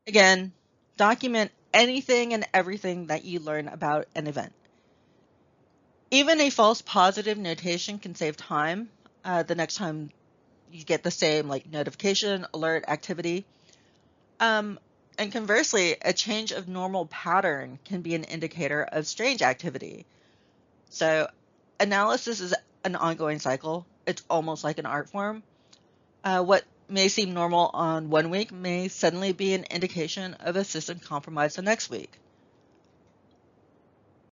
Again, document anything and everything that you learn about an event. Even a false positive notation can save time the next time you get the same like notification, alert, activity. Um, and conversely, a change of normal pattern can be an indicator of strange activity. So analysis is an ongoing cycle. It's almost like an art form. What may seem normal on one week may suddenly be an indication of a system compromise the next week.